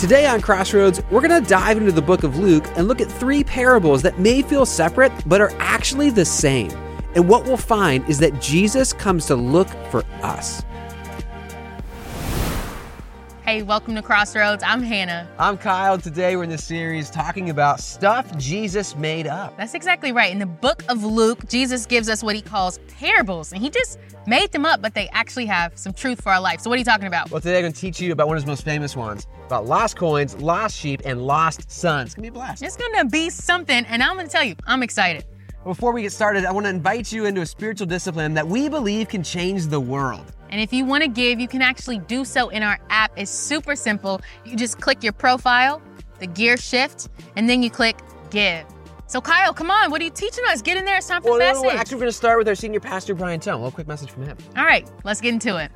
Today on Crossroads, we're going to dive into the book of Luke and look at three parables that may feel separate, but are actually the same. And what we'll find is that Jesus comes to look for us. Hey, welcome to Crossroads. I'm Hannah. I'm Kyle. Today we're in this series talking about stuff Jesus made up. That's exactly right. In the book of Luke, Jesus gives us what he calls parables, and he just made them up, but they actually have some truth for our life. So what are you talking about? Well, today I'm going to teach you about one of his most famous ones, about lost coins, lost sheep, and lost sons. It's going to be a blast. It's going to be something, and I'm going to tell you, I'm excited. Before we get started, I want to invite you into a spiritual discipline that we believe can change the world. And if you want to give, you can actually do so in our app. It's super simple. You just click your profile, the gear shift, and then you click give. So Kyle, come on, what are you teaching us? Get in there, it's time for the message. Actually, we're going to start with our senior pastor, Brian Tone. A little quick message from him. All right, let's get into it.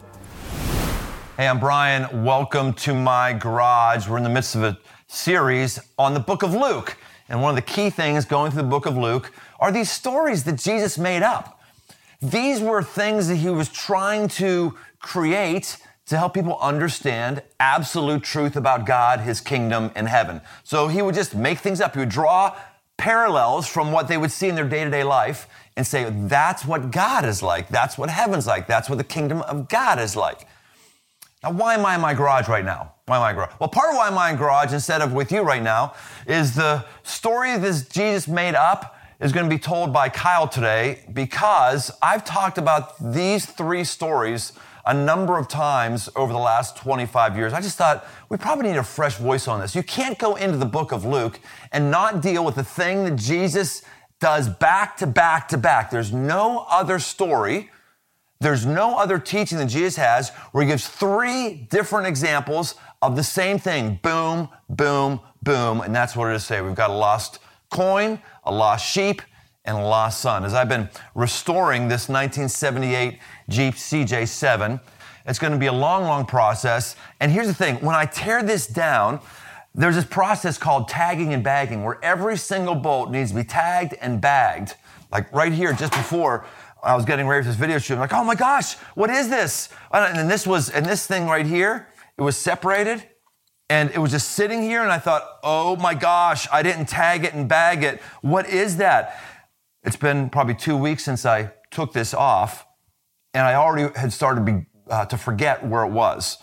Hey, I'm Brian. Welcome to my garage. We're in the midst of a series on the book of Luke. And one of the key things going through the book of Luke are these stories that Jesus made up. These were things that he was trying to create to help people understand absolute truth about God, his kingdom, and heaven. So he would just make things up. He would draw parallels from what they would see in their day-to-day life and say, that's what God is like. That's what heaven's like. That's what the kingdom of God is like. Now, why am I in my garage right now? Why am I in my garage? Well, part of why I'm in my garage instead of with you right now is the story that Jesus made up is going to be told by Kyle today, because I've talked about these three stories a number of times over the last 25 years. I just thought we probably need a fresh voice on this. You can't go into the book of Luke and not deal with the thing that Jesus does back to back to back. There's no other story, there's no other teaching that Jesus has where he gives three different examples of the same thing. Boom, boom, boom. And that's what it is today. We've got a lost coin, a lost sheep, and a lost son. As I've been restoring this 1978 Jeep CJ7, it's going to be a long, long process. And here's the thing. When I tear this down, there's this process called tagging and bagging where every single bolt needs to be tagged and bagged. Like right here, just before I was getting ready for this video shoot, I'm like, oh my gosh, what is this? And this thing right here, it was separated. And it was just sitting here, and I thought, oh my gosh, I didn't tag it and bag it. What is that? It's been probably 2 weeks since I took this off, and I already had started to forget where it was.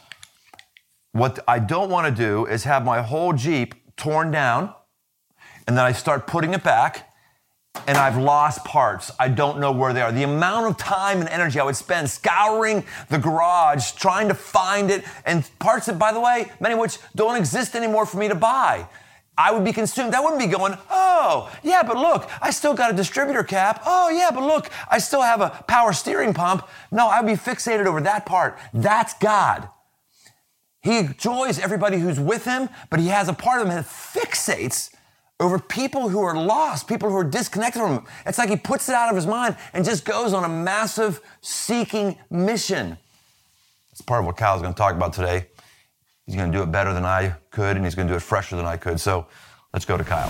What I don't want to do is have my whole Jeep torn down, and then I start putting it back, and I've lost parts. I don't know where they are. The amount of time and energy I would spend scouring the garage, trying to find it, and parts that, by the way, many of which don't exist anymore for me to buy. I would be consumed. I wouldn't be going, oh, yeah, but look, I still got a distributor cap. Oh, yeah, but look, I still have a power steering pump. No, I'd be fixated over that part. That's God. He enjoys everybody who's with him, but he has a part of him that fixates over people who are lost, people who are disconnected from him. It's like he puts it out of his mind and just goes on a massive seeking mission. That's part of what Kyle's going to talk about today. He's going to do it better than I could, and he's going to do it fresher than I could. So let's go to Kyle.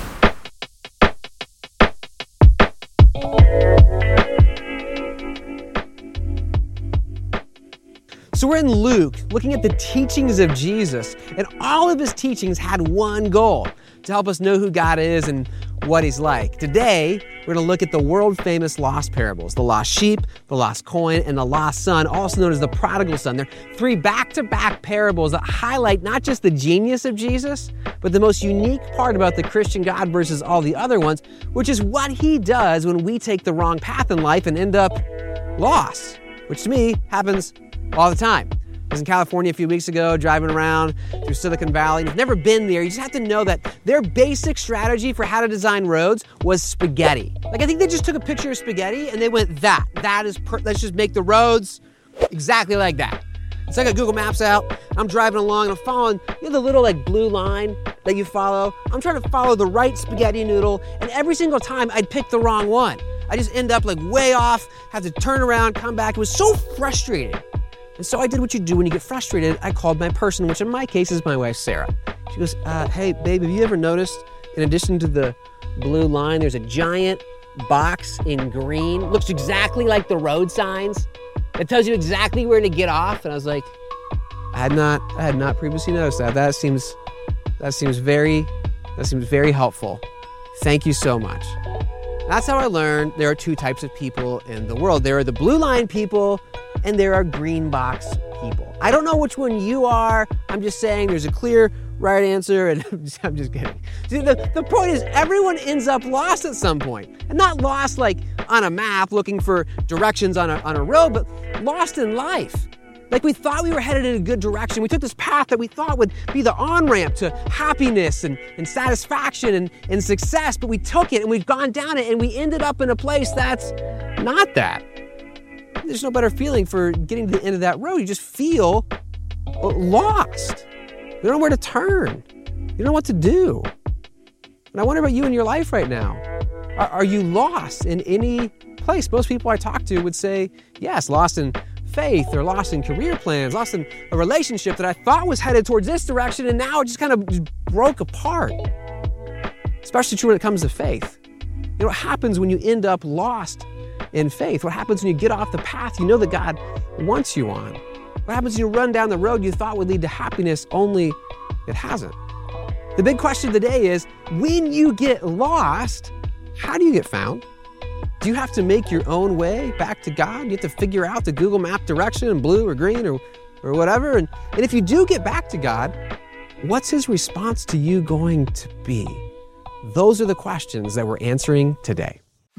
So we're in Luke, looking at the teachings of Jesus, and all of his teachings had one goal: to help us know who God is and what he's like. Today, we're going to look at the world-famous lost parables: the lost sheep, the lost coin, and the lost son, also known as the prodigal son. They're three back-to-back parables that highlight not just the genius of Jesus, but the most unique part about the Christian God versus all the other ones, which is what he does when we take the wrong path in life and end up lost, which to me happens all the time. I was in California a few weeks ago, driving around through Silicon Valley. And if you've never been there, you just have to know that their basic strategy for how to design roads was spaghetti. Like, I think they just took a picture of spaghetti and they went, let's just make the roads exactly like that. So I got Google Maps out, I'm driving along, and I'm following, the little blue line that you follow. I'm trying to follow the right spaghetti noodle, and every single time I'd pick the wrong one. I just end up way off, have to turn around, come back. It was so frustrating. And so I did what you do when you get frustrated. I called my person, which in my case is my wife, Sarah. She goes, hey, babe, have you ever noticed, in addition to the blue line, there's a giant box in green, looks exactly like the road signs. It tells you exactly where to get off. And I was like, I had not previously noticed that. That seems That seems very helpful. Thank you so much. That's how I learned there are two types of people in the world. There are the blue line people and there are green box people. I don't know which one you are. I'm just saying there's a clear right answer, and I'm just kidding. See, the point is everyone ends up lost at some point. And not lost like on a map looking for directions on a road, but lost in life. Like we thought we were headed in a good direction. We took this path that we thought would be the on-ramp to happiness and satisfaction and success, but we took it and we've gone down it and we ended up in a place that's not that. There's no better feeling for getting to the end of that road. You just feel lost. You don't know where to turn. You don't know what to do. And I wonder about you in your life right now. Are you lost in any place? Most people I talk to would say, yes, lost in faith or lost in career plans, lost in a relationship that I thought was headed towards this direction and now it just kind of broke apart. Especially true when it comes to faith. You know what happens when you end up lost in faith? What happens when you get off the path you know that God wants you on? What happens when you run down the road you thought would lead to happiness, only it hasn't? The big question today is, when you get lost, how do you get found? Do you have to make your own way back to God? You have to figure out the Google Map direction in blue or green or whatever. And if you do get back to God, what's his response to you going to be? Those are the questions that we're answering today.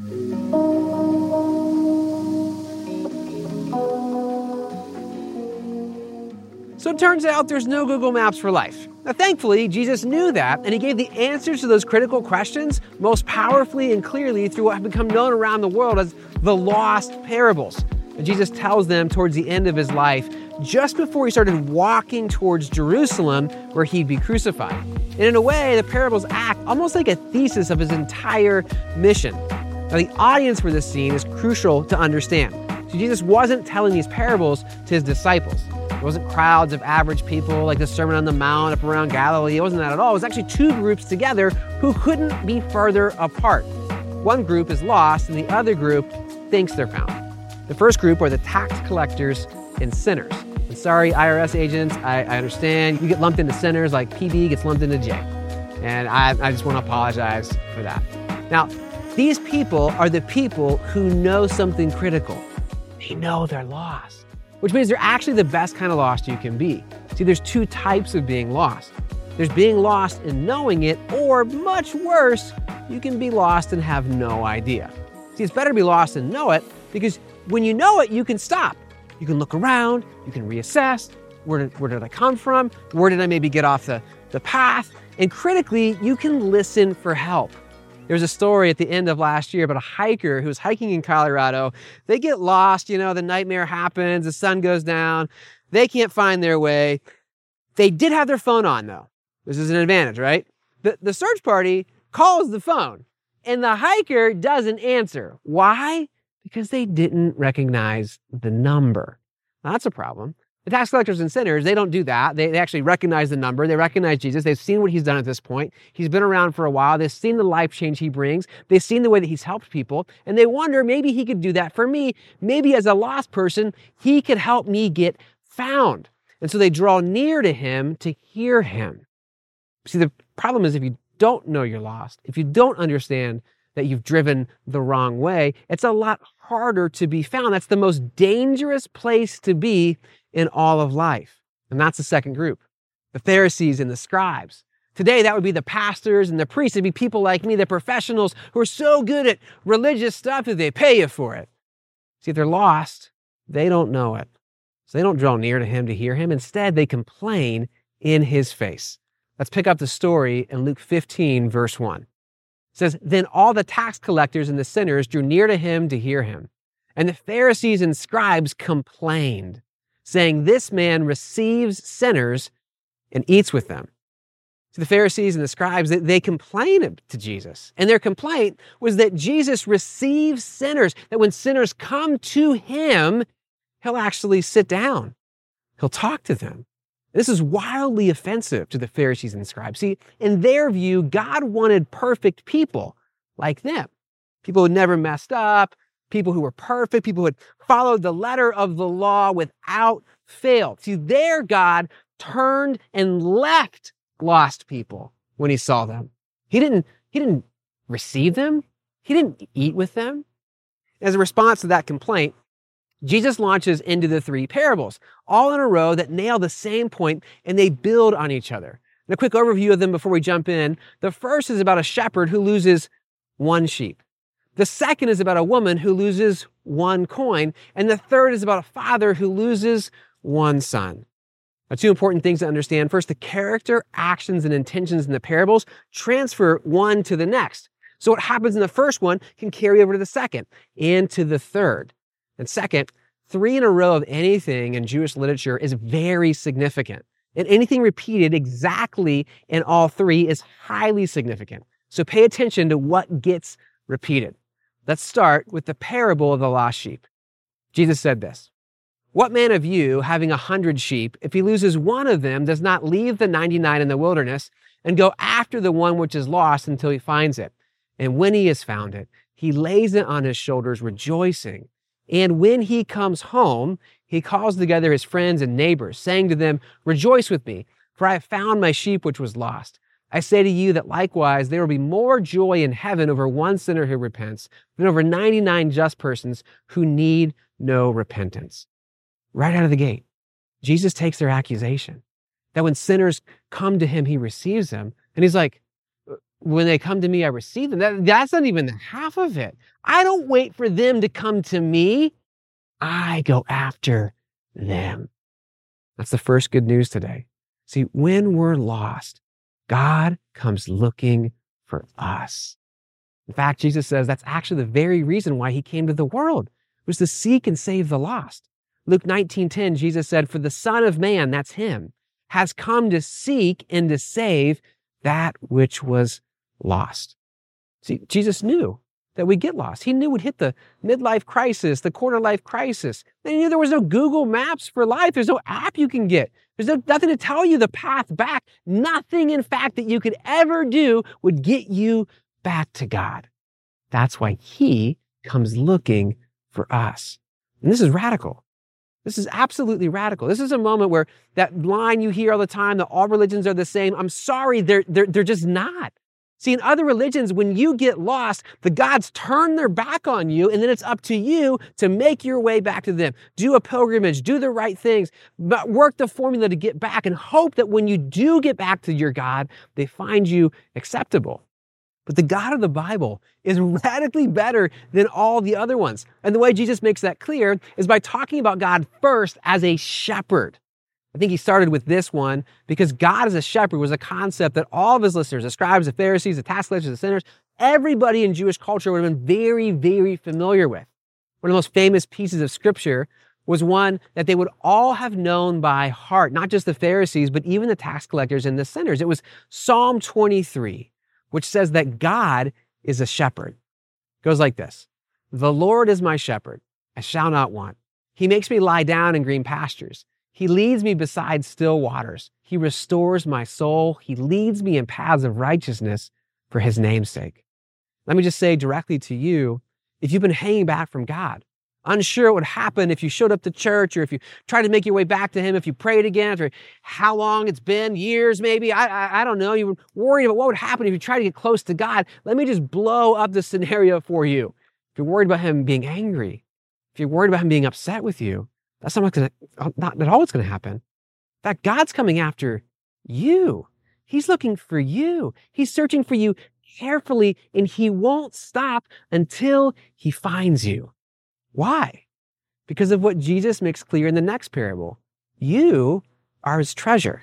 So it turns out there's no Google Maps for life. Now, thankfully, Jesus knew that, and he gave the answers to those critical questions most powerfully and clearly through what have become known around the world as the lost parables. And Jesus tells them towards the end of his life, just before he started walking towards Jerusalem, where he'd be crucified. And in a way, the parables act almost like a thesis of his entire mission. Now, the audience for this scene is crucial to understand. So Jesus wasn't telling these parables to his disciples. It wasn't crowds of average people like the Sermon on the Mount up around Galilee. It wasn't that at all. It was actually two groups together who couldn't be further apart. One group is lost and the other group thinks they're found. The first group are the tax collectors and sinners. And sorry, IRS agents, I understand. You get lumped into sinners like PB gets lumped into J. And I just want to apologize for that. Now, these people are the people who know something critical. They know they're lost. Which means they're actually the best kind of lost you can be. See, there's two types of being lost. There's being lost and knowing it, or much worse, you can be lost and have no idea. See, it's better to be lost and know it, because when you know it, you can stop. You can look around, you can reassess, where did I come from? Where did I maybe get off the path? And critically, you can listen for help. There was a story at the end of last year about a hiker who was hiking in Colorado. They get lost, the nightmare happens, the sun goes down, they can't find their way. They did have their phone on though. This is an advantage, right? The search party calls the phone and the hiker doesn't answer. Why? Because they didn't recognize the number. Now, that's a problem. The tax collectors and sinners, they don't do that. They actually recognize the number. They recognize Jesus. They've seen what he's done at this point. He's been around for a while. They've seen the life change he brings. They've seen the way that he's helped people. And they wonder, maybe he could do that for me. Maybe as a lost person, he could help me get found. And so they draw near to him to hear him. See, the problem is if you don't know you're lost, if you don't understand that you've driven the wrong way, it's a lot harder to be found. That's the most dangerous place to be in all of life. And that's the second group, the Pharisees and the scribes. Today, that would be the pastors and the priests. It'd be people like me, the professionals who are so good at religious stuff that they pay you for it. See, if they're lost, they don't know it. So they don't draw near to him to hear him. Instead, they complain in his face. Let's pick up the story in Luke 15, verse 1. It says, "Then all the tax collectors and the sinners drew near to him to hear him. And the Pharisees and scribes complained, saying, 'This man receives sinners and eats with them.'" So the Pharisees and the scribes, they complained to Jesus. And their complaint was that Jesus receives sinners, that when sinners come to him, he'll actually sit down. He'll talk to them. This is wildly offensive to the Pharisees and scribes. See, in their view, God wanted perfect people like them. People who never messed up, people who were perfect, people who had followed the letter of the law without fail. See, their God turned and left lost people when he saw them. He didn't receive them. He didn't eat with them. As a response to that complaint, Jesus launches into the 3 parables, all in a row that nail the same point, and they build on each other. And a quick overview of them before we jump in. The first is about a shepherd who loses 1 sheep. The second is about a woman who loses 1 coin. And the third is about a father who loses 1 son. Now, 2 important things to understand. First, the character, actions, and intentions in the parables transfer one to the next. So what happens in the first one can carry over to the second and to the third. And second, 3 in a row of anything in Jewish literature is very significant. And anything repeated exactly in all 3 is highly significant. So pay attention to what gets repeated. Let's start with the parable of the lost sheep. Jesus said this, "What man of you, having 100 sheep, if he loses one of them, does not leave the 99 in the wilderness and go after the one which is lost until he finds it? And when he has found it, he lays it on his shoulders, rejoicing. And when he comes home, he calls together his friends and neighbors, saying to them, 'Rejoice with me, for I have found my sheep which was lost.' I say to you that likewise there will be more joy in heaven over one sinner who repents than over 99 just persons who need no repentance." Right out of the gate, Jesus takes their accusation that when sinners come to him, he receives them. And he's like, when they come to me, I receive them. That's not even the half of it. I don't wait for them to come to me. I go after them. That's the first good news today. See, when we're lost, God comes looking for us. In fact, Jesus says that's actually the very reason why he came to the world, was to seek and save the lost. Luke 19:10, Jesus said, "For the Son of Man," that's him, "has come to seek and to save that which was lost." See, Jesus knew that we'd get lost. He knew we'd hit the midlife crisis, the quarter life crisis. He knew there was no Google Maps for life. There's no app you can get. There's nothing to tell you the path back. Nothing, in fact, that you could ever do would get you back to God. That's why he comes looking for us. And this is radical. This is absolutely radical. This is a moment where that line you hear all the time, that all religions are the same. I'm sorry, they're just not. See, in other religions, when you get lost, the gods turn their back on you, and then it's up to you to make your way back to them. Do a pilgrimage, do the right things, but work the formula to get back and hope that when you do get back to your God, they find you acceptable. But the God of the Bible is radically better than all the other ones. And the way Jesus makes that clear is by talking about God first as a shepherd. I think he started with this one because God as a shepherd was a concept that all of his listeners, the scribes, the Pharisees, the tax collectors, the sinners, everybody in Jewish culture would have been very, very familiar with. One of the most famous pieces of scripture was one that they would all have known by heart, not just the Pharisees, but even the tax collectors and the sinners. It was Psalm 23, which says that God is a shepherd. It goes like this: "The Lord is my shepherd, I shall not want. He makes me lie down in green pastures. He leads me beside still waters. He restores my soul. He leads me in paths of righteousness for his name's sake." Let me just say directly to you, if you've been hanging back from God, unsure what would happen if you showed up to church, or if you tried to make your way back to him, if you prayed again, or how long it's been, years maybe, I don't know, you were worried about what would happen if you tried to get close to God, let me just blow up the scenario for you. If you're worried about him being angry, if you're worried about him being upset with you, that's not at all what's going to happen. In fact, God's coming after you. He's looking for you. He's searching for you carefully, and he won't stop until he finds you. Why? Because of what Jesus makes clear in the next parable. You are his treasure.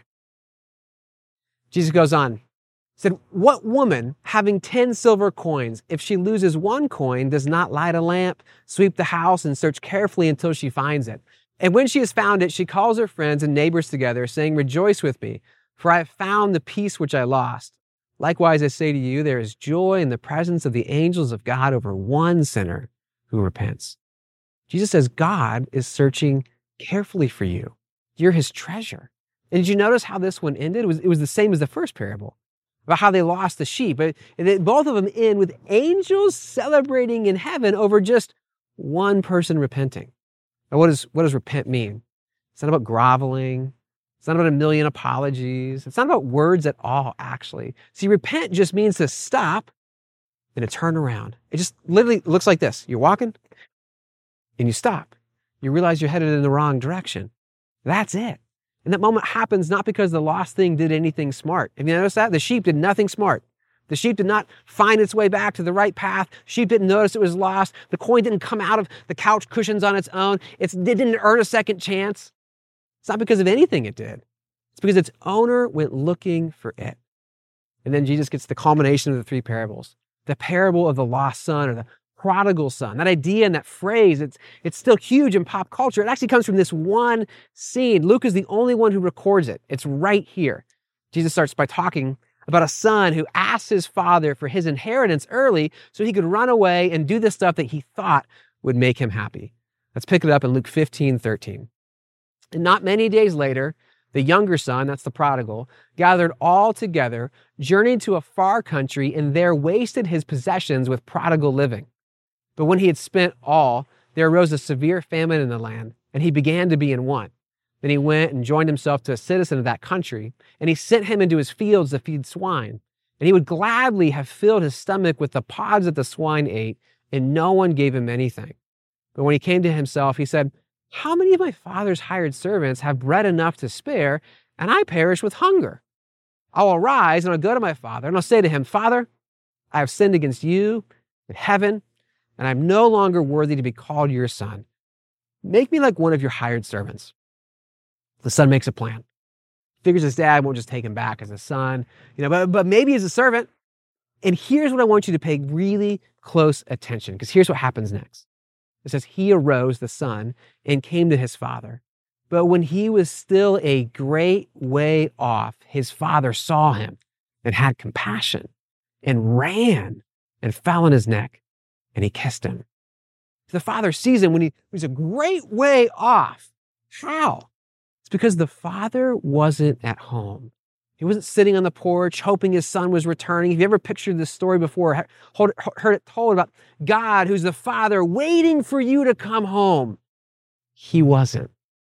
Jesus goes on, said, "What woman having 10 silver coins, if she loses 1 coin, does not light a lamp, sweep the house, and search carefully until she finds it? And when she has found it, she calls her friends and neighbors together, saying, 'Rejoice with me, for I have found the piece which I lost.' Likewise, I say to you, there is joy in the presence of the angels of God over one sinner who repents." Jesus says God is searching carefully for you. You're his treasure. And did you notice how this one ended? It was the same as the first parable, about how they lost the sheep. Both of them end with angels celebrating in heaven over just one person repenting. Now, what does repent mean? It's not about groveling. It's not about a million apologies. It's not about words at all, actually. See, repent just means to stop and to turn around. It just literally looks like this. You're walking and you stop. You realize you're headed in the wrong direction. That's it. And that moment happens not because the lost thing did anything smart. Have you noticed that? The sheep did nothing smart. The sheep did not find its way back to the right path. Sheep didn't notice it was lost. The coin didn't come out of the couch cushions on its own. It didn't earn a second chance. It's not because of anything it did. It's because its owner went looking for it. And then Jesus gets the culmination of the three parables. The parable of the lost son or the prodigal son. That idea and that phrase, it's still huge in pop culture. It actually comes from this one scene. Luke is the only one who records it. It's right here. Jesus starts by talking about a son who asked his father for his inheritance early so he could run away and do the stuff that he thought would make him happy. Let's pick it up in Luke 15:13. And not many days later, the younger son, that's the prodigal, gathered all together, journeyed to a far country, and there wasted his possessions with prodigal living. But when he had spent all, there arose a severe famine in the land, and he began to be in want. Then he went and joined himself to a citizen of that country, and he sent him into his fields to feed swine. And he would gladly have filled his stomach with the pods that the swine ate, and no one gave him anything. But when he came to himself, he said, "How many of my father's hired servants have bread enough to spare, and I perish with hunger? I'll arise and I'll go to my father, and I'll say to him, 'Father, I have sinned against you and heaven, and I'm no longer worthy to be called your son. Make me like one of your hired servants.' The son makes a plan. Figures his dad won't just take him back as a son, but maybe as a servant. And here's what I want you to pay really close attention, because here's what happens next. It says, he arose, the son, and came to his father. But when he was still a great way off, his father saw him and had compassion and ran and fell on his neck, and he kissed him. The father sees him when he was a great way off. How? It's because the father wasn't at home. He wasn't sitting on the porch hoping his son was returning. Have you ever pictured this story before, heard it told about God, who's the father, waiting for you to come home? He wasn't.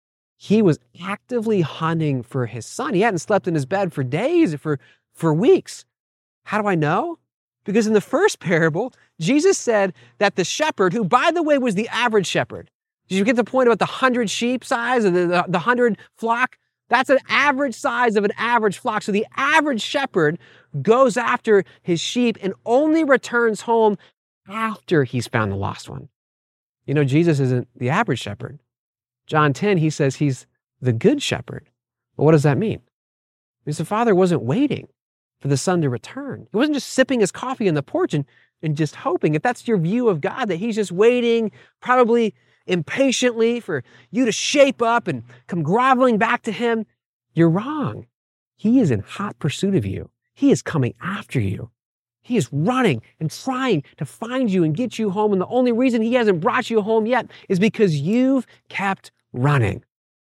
He was actively hunting for his son. He hadn't slept in his bed for days, for weeks. How do I know? Because in the first parable, Jesus said that the shepherd, who by the way was the average shepherd, did you get the point about the 100 sheep size or the 100 flock? That's an average size of an average flock. So the average shepherd goes after his sheep and only returns home after he's found the lost one. You know, Jesus isn't the average shepherd. John 10, he says he's the good shepherd. Well, what does that mean? Because the father wasn't waiting for the son to return. He wasn't just sipping his coffee on the porch and just hoping. If that's your view of God, that he's just waiting, probably impatiently for you to shape up and come groveling back to him, you're wrong. He is in hot pursuit of you. He is coming after you. He is running and trying to find you and get you home. And the only reason he hasn't brought you home yet is because you've kept running.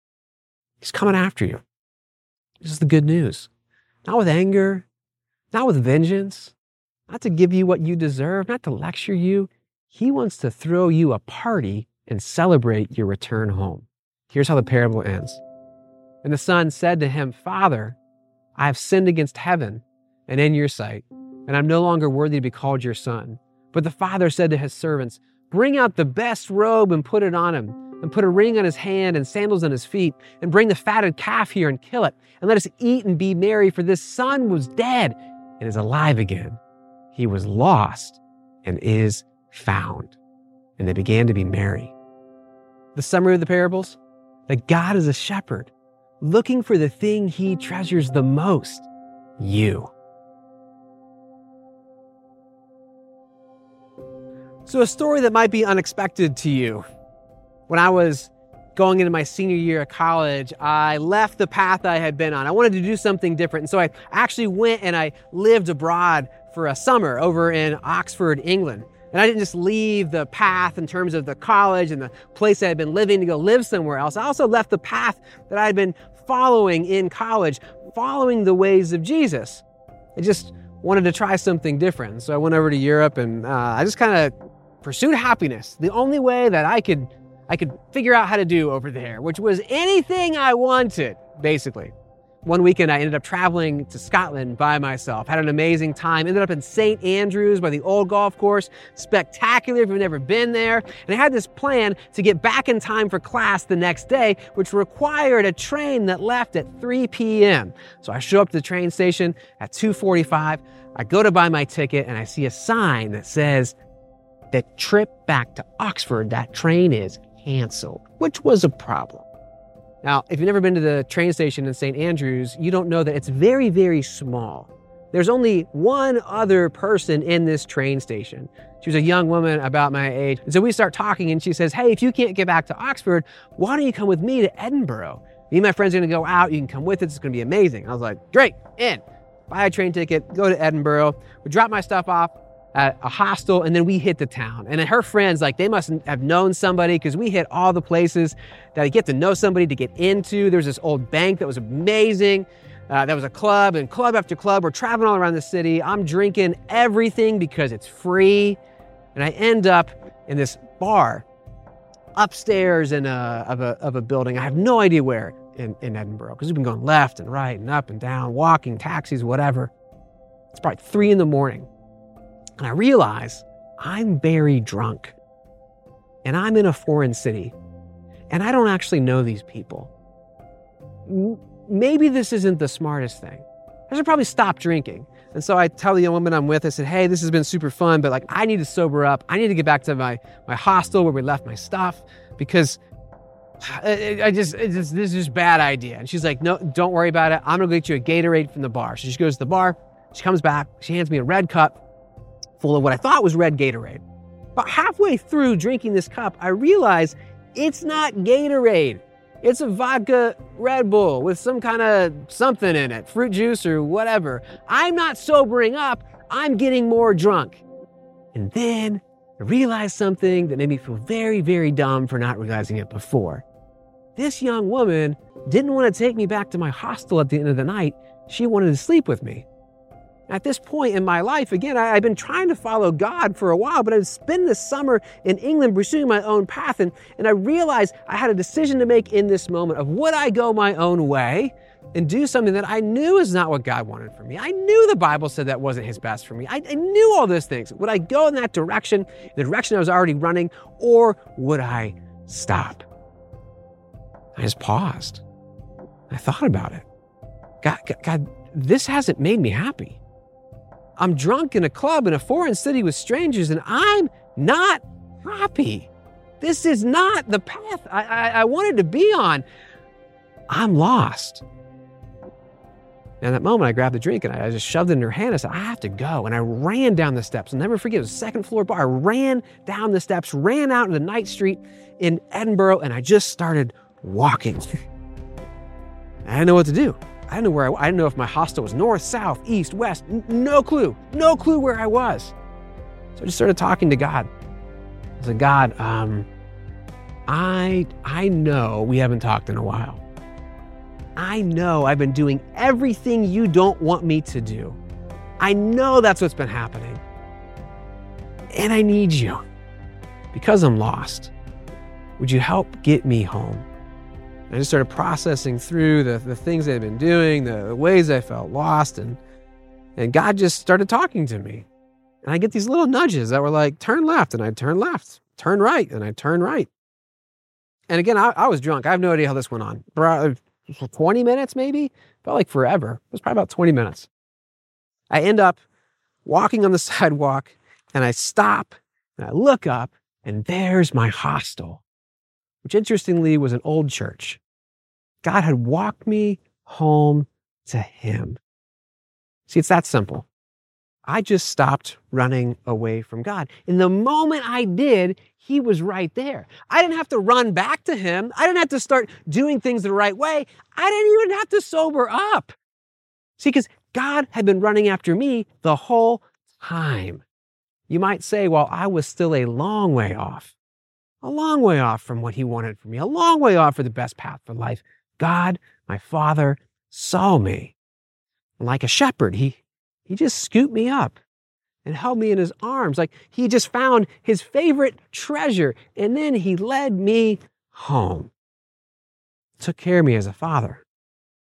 He's coming after you. This is the good news. Not with anger, not with vengeance, not to give you what you deserve, not to lecture you. He wants to throw you a party and celebrate your return home. Here's how the parable ends. And the son said to him, "Father, I have sinned against heaven and in your sight, and I'm no longer worthy to be called your son." But the father said to his servants, "Bring out the best robe and put it on him, and put a ring on his hand and sandals on his feet, and bring the fatted calf here and kill it, and let us eat and be merry, for this son was dead and is alive again. He was lost and is found." And they began to be merry. The summary of the parables, that God is a shepherd looking for the thing he treasures the most, you. So a story that might be unexpected to you. When I was going into my senior year of college, I left the path I had been on. I wanted to do something different. And so I actually went and I lived abroad for a summer over in Oxford, England. And I didn't just leave the path in terms of the college and the place I had been living to go live somewhere else. I also left the path that I had been following in college, following the ways of Jesus. I just wanted to try something different. So I went over to Europe and I just kind of pursued happiness the only way that I could figure out how to do over there, which was anything I wanted. basically. One weekend, I ended up traveling to Scotland by myself. Had an amazing time. Ended up in St. Andrews by the old golf course. Spectacular if you've never been there. And I had this plan to get back in time for class the next day, which required a train that left at 3 p.m. So I show up to the train station at 2:45. I go to buy my ticket and I see a sign that says, "The trip back to Oxford, that train is canceled," which was a problem. Now, if you've never been to the train station in St. Andrews, you don't know that it's very, very small. There's only one other person in this train station. She was a young woman about my age. And so we start talking and she says, "Hey, if you can't get back to Oxford, why don't you come with me to Edinburgh? Me and my friends are gonna go out, you can come with us, it's gonna be amazing." I was like, "Great, in." Buy a train ticket, go to Edinburgh. We drop my stuff off at a hostel, and then we hit the town. And her friends, like, they must have known somebody because we hit all the places that I get to know somebody to get into. There's this old bank that was amazing. That was a club, and club after club. We're traveling all around the city. I'm drinking everything because it's free. And I end up in this bar upstairs of a building. I have no idea where in Edinburgh because we've been going left and right and up and down, walking, taxis, whatever. It's probably 3 a.m. And I realize I'm very drunk and I'm in a foreign city and I don't actually know these people. Maybe this isn't the smartest thing. I should probably stop drinking. And so I tell the young woman I'm with, I said, "Hey, this has been super fun, but like I need to sober up. I need to get back to my hostel where we left my stuff because this is just a bad idea." And she's like, "No, don't worry about it. I'm gonna go get you a Gatorade from the bar." So she goes to the bar, she comes back, she hands me a red cup full of what I thought was red Gatorade. About halfway through drinking this cup, I realize it's not Gatorade. It's a vodka Red Bull with some kind of something in it, fruit juice or whatever. I'm not sobering up, I'm getting more drunk. And then I realized something that made me feel very, very dumb for not realizing it before. This young woman didn't want to take me back to my hostel at the end of the night. She wanted to sleep with me. At this point in my life, again, I've been trying to follow God for a while, but I've spent this summer in England pursuing my own path, and I realized I had a decision to make in this moment of would I go my own way and do something that I knew is not what God wanted for me. I knew the Bible said that wasn't his best for me. I knew all those things. Would I go in that direction, the direction I was already running, or would I stop? I just paused. I thought about it. God, this hasn't made me happy. I'm drunk in a club in a foreign city with strangers and I'm not happy. This is not the path I wanted to be on. I'm lost. And at that moment, I grabbed the drink and I just shoved it in her hand. I said, "I have to go." And I ran down the steps. I'll never forget, it was a second floor bar. I ran down the steps, ran out into Knight Street in Edinburgh, and I just started walking. I didn't know what to do. I didn't know if my hostel was north, south, east, west. No clue where I was. So I just started talking to God. I said, "God, I know we haven't talked in a while. I know I've been doing everything you don't want me to do. I know that's what's been happening. And I need you because I'm lost. Would you help get me home?" I just started processing through the things I'd been doing, the ways I felt lost, and God just started talking to me. And I get these little nudges that were like, turn left, and I'd turn left, turn right, and I'd turn right. And again, I was drunk. I have no idea how this went on. 20 minutes maybe? Felt like forever. It was probably about 20 minutes. I end up walking on the sidewalk, and I stop, and I look up, and there's my hostel, which interestingly was an old church. God had walked me home to him. See, it's that simple. I just stopped running away from God. And the moment I did, he was right there. I didn't have to run back to him. I didn't have to start doing things the right way. I didn't even have to sober up. See, because God had been running after me the whole time. You might say, well, I was still a long way off from what he wanted for me, a long way off for the best path for life. God, my Father, saw me. And like a shepherd, he just scooped me up and held me in his arms. Like he just found his favorite treasure. And then he led me home. Took care of me as a father.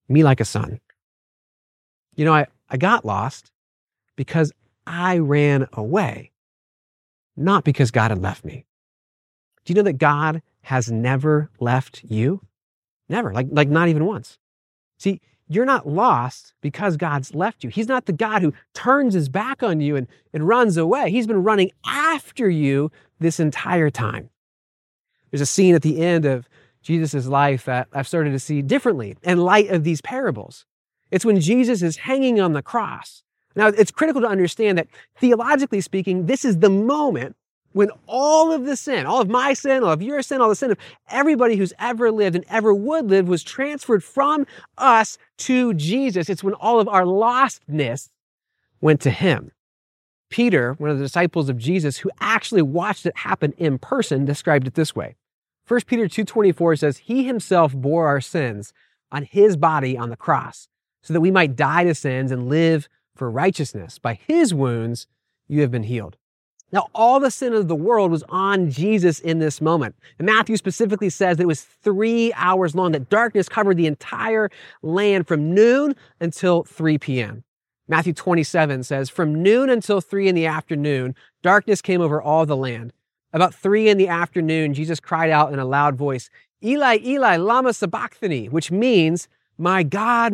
me like a son. You know, I got lost because I ran away, not because God had left me. Do you know that God has never left you? Never, like not even once. See, you're not lost because God's left you. He's not the God who turns his back on you and runs away. He's been running after you this entire time. There's a scene at the end of Jesus' life that I've started to see differently in light of these parables. It's when Jesus is hanging on the cross. Now, it's critical to understand that theologically speaking, this is the moment when all of the sin, all of my sin, all of your sin, all the sin of everybody who's ever lived and ever would live was transferred from us to Jesus. It's when all of our lostness went to him. Peter, one of the disciples of Jesus who actually watched it happen in person, described it this way. 1 Peter 2:24 says, he himself bore our sins on his body on the cross so that we might die to sins and live for righteousness. By his wounds, you have been healed. Now, all the sin of the world was on Jesus in this moment. And Matthew specifically says that it was 3 hours long, that darkness covered the entire land from noon until 3 p.m. Matthew 27 says, from noon until 3 in the afternoon, darkness came over all the land. About 3 in the afternoon, Jesus cried out in a loud voice, Eli, Eli, lama sabachthani, which means, my God,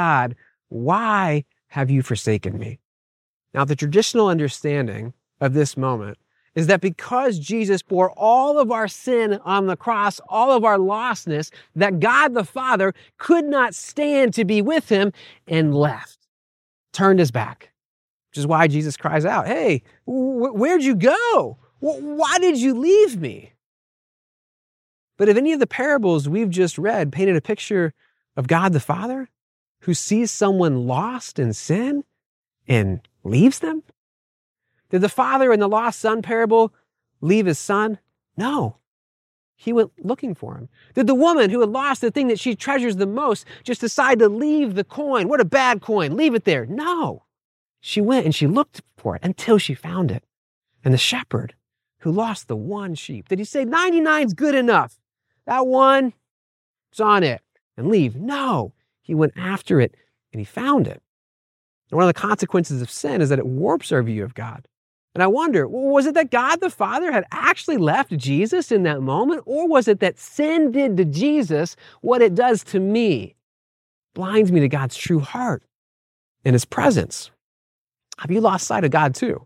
why have you forsaken me? Now, the traditional understanding of this moment is that because Jesus bore all of our sin on the cross, all of our lostness, that God the Father could not stand to be with him and left, turned his back, which is why Jesus cries out, hey, where'd you go? Why did you leave me? But if any of the parables we've just read painted a picture of God the Father who sees someone lost in sin and leaves them? Did the father in the lost son parable leave his son? No. He went looking for him. Did the woman who had lost the thing that she treasures the most just decide to leave the coin? What a bad coin. Leave it there. No. She went and she looked for it until she found it. And the shepherd who lost the one sheep, did he say 99's good enough? That one, it's on it and leave? No. He went after it and he found it. And one of the consequences of sin is that it warps our view of God. And I wonder, was it that God the Father had actually left Jesus in that moment? Or was it that sin did to Jesus what it does to me? Blinds me to God's true heart and his presence. Have you lost sight of God too?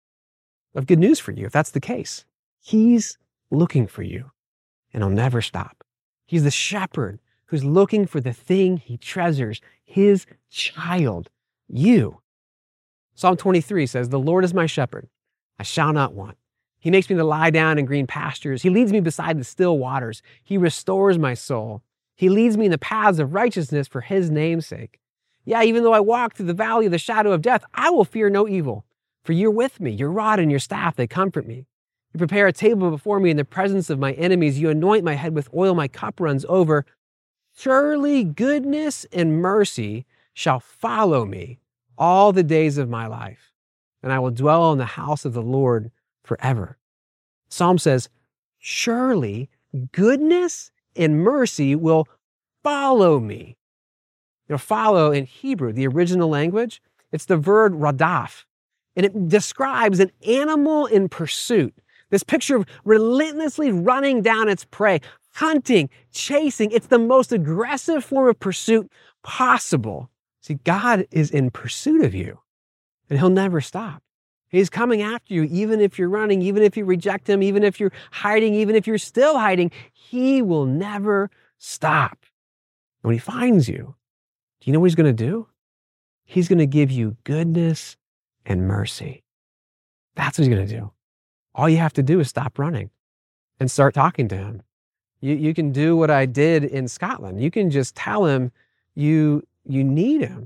I have good news for you if that's the case. He's looking for you and he'll never stop. He's the shepherd who's looking for the thing he treasures, his child, you. Psalm 23 says, the Lord is my shepherd. I shall not want. He makes me to lie down in green pastures. He leads me beside the still waters. He restores my soul. He leads me in the paths of righteousness for his name's sake. Yeah, even though I walk through the valley of the shadow of death, I will fear no evil. For you're with me. Your rod and your staff, they comfort me. You prepare a table before me in the presence of my enemies. You anoint my head with oil. My cup runs over. Surely goodness and mercy shall follow me all the days of my life, and I will dwell in the house of the Lord forever. Psalm says, surely goodness and mercy will follow me. You know, follow in Hebrew, the original language, it's the verb radaf, and it describes an animal in pursuit. This picture of relentlessly running down its prey, hunting, chasing. It's the most aggressive form of pursuit possible. See, God is in pursuit of you, and he'll never stop. He's coming after you, even if you're running, even if you reject him, even if you're hiding, even if you're still hiding, he will never stop. And when he finds you, do you know what he's going to do? He's going to give you goodness and mercy. That's what he's going to do. All you have to do is stop running and start talking to him. You can do what I did in Scotland. You can just tell him you need him.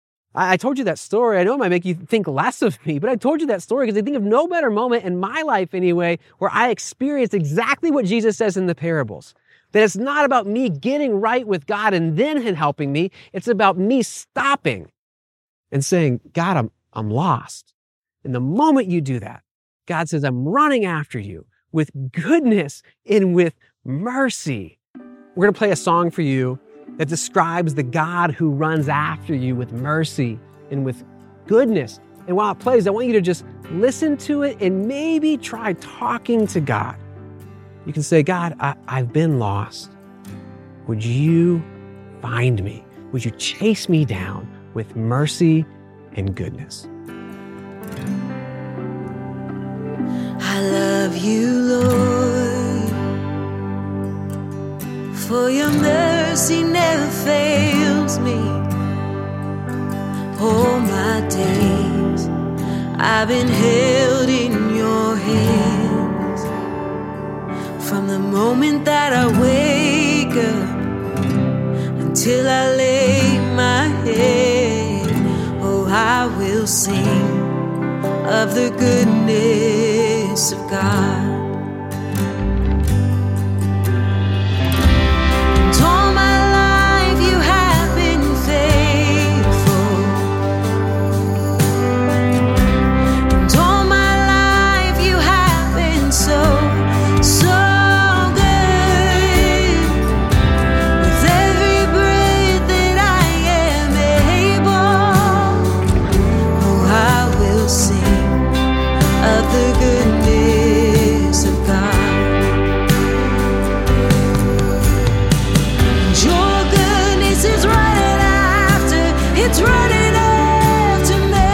I told you that story. I know it might make you think less of me, but I told you that story because I think of no better moment in my life anyway where I experienced exactly what Jesus says in the parables. That it's not about me getting right with God and then him helping me. It's about me stopping and saying, God, I'm lost. And the moment you do that, God says, I'm running after you with goodness and with mercy. We're going to play a song for you that describes the God who runs after you with mercy and with goodness. And while it plays, I want you to just listen to it and maybe try talking to God. You can say, God, I've been lost. Would you find me? Would you chase me down with mercy and goodness? I love you, Lord, for your mercy never fails me. All my days I've been held in your hands. From the moment that I wake up until I lay my head, oh, I will sing of the goodness of God. And all my life you have been faithful. And all my life you have been so good. With every breath that I am able, oh, I will sing of the goodness of God. And your goodness is running after, it's running after me.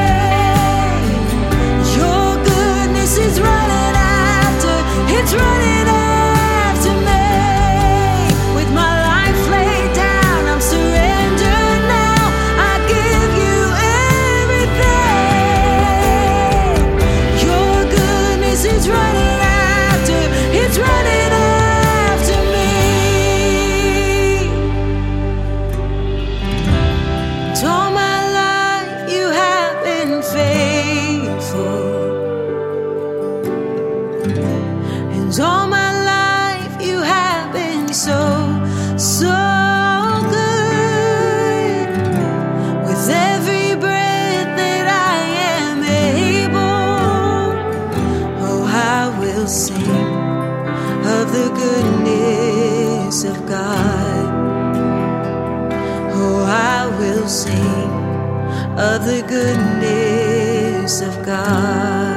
Your goodness is running after, it's running after me. With my life laid down, I'm surrendered now. I give you everything. Your goodness is running after, it's running after me. And all my life you have been faithful. And all my life you have been so good. With every breath that I am able, oh, I will sing of the goodness of God. Oh, I will sing of the goodness of God.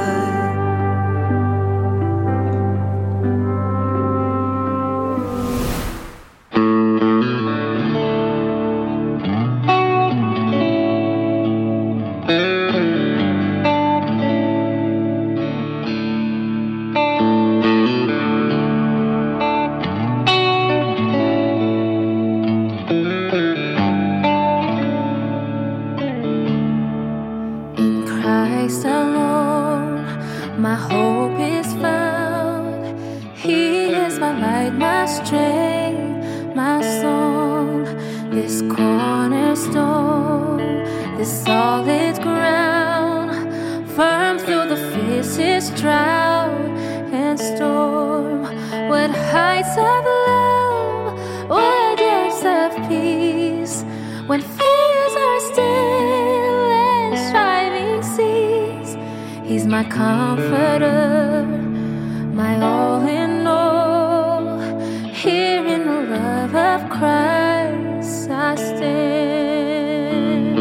In Christ alone, my hope is found. He is my light, my strength, my song. This cornerstone, this solid ground, firm through the fiercest drought and storm. What heights of love, what depths of peace, when fears are still and striving cease. He's my comforter, my all in all. Here in the love of Christ I stand.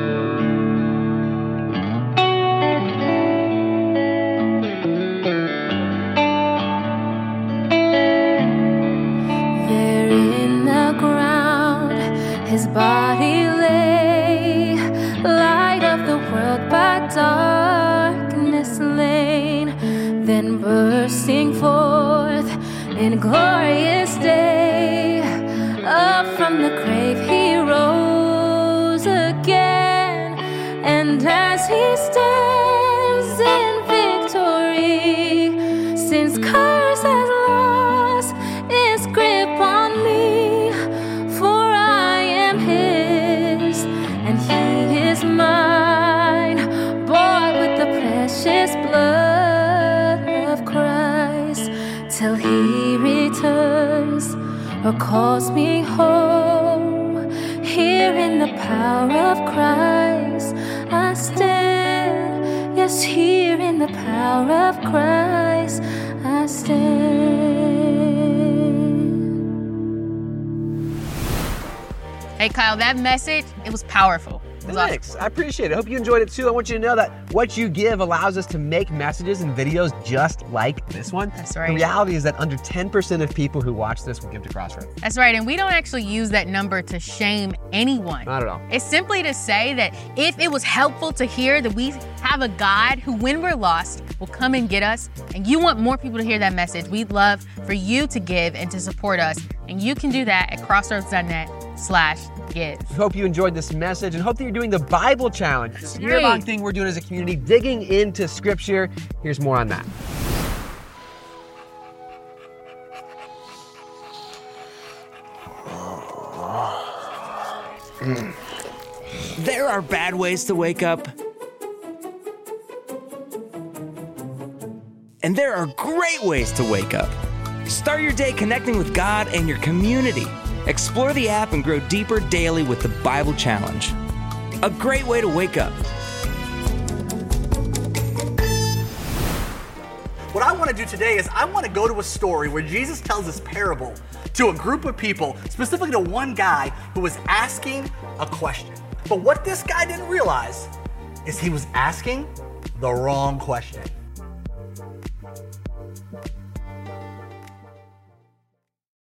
There in the ground his body lay, light of the world by darkness slain, then bursting forth in glorious day, up from the grave he rose again. And as he stands in victory, since curse has lost its grip on me, for I am his and he is mine, bought with the precious blood of Christ, till he returns or calls me home. Here in the power of Christ I stand. Yes, here in the power of Christ I stand. Hey, Kyle, that message, it was powerful. It was awesome. Thanks. I appreciate it. I hope you enjoyed it too. I want you to know that what you give allows us to make messages and videos just like this one. That's right. The reality is that under 10% of people who watch this will give to Crossroads. That's right, and we don't actually use that number to shame anyone. Not at all. It's simply to say that if it was helpful to hear that we have a God who, when we're lost, will come and get us, and you want more people to hear that message, we'd love for you to give and to support us. And you can do that at crossroads.net/give. We hope you enjoyed this message and hope that you're doing the Bible Challenge. This year-long thing we're doing as a community, digging into Scripture. Here's more on that. There are bad ways to wake up, and there are great ways to wake up. Start your day connecting with God and your community. Explore the app and grow deeper daily with the Bible Challenge. A great way to wake up. What I want to do today is I want to go to a story where Jesus tells this parable to a group of people, specifically to one guy who was asking a question. But what this guy didn't realize is he was asking the wrong question.